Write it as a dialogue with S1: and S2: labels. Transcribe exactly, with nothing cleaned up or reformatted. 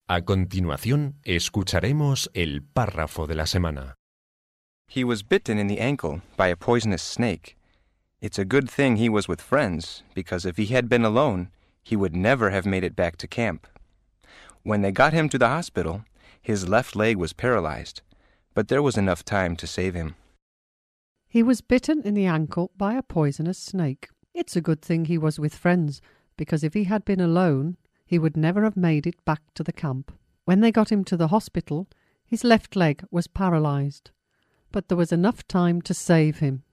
S1: A continuación, escucharemos el párrafo de la semana.
S2: He was bitten in the ankle by a poisonous snake. It's a good thing he was with friends, because if he had been alone, he would never have made it back to camp. When they got him to the hospital, his left leg was paralyzed, but there was enough time to save him.
S3: He was bitten in the ankle by a poisonous snake. It's a good thing he was with friends, because if he had been alone, he would never have made it back to the camp. When they got him to the hospital, his left leg was paralyzed, but there was enough time to save him.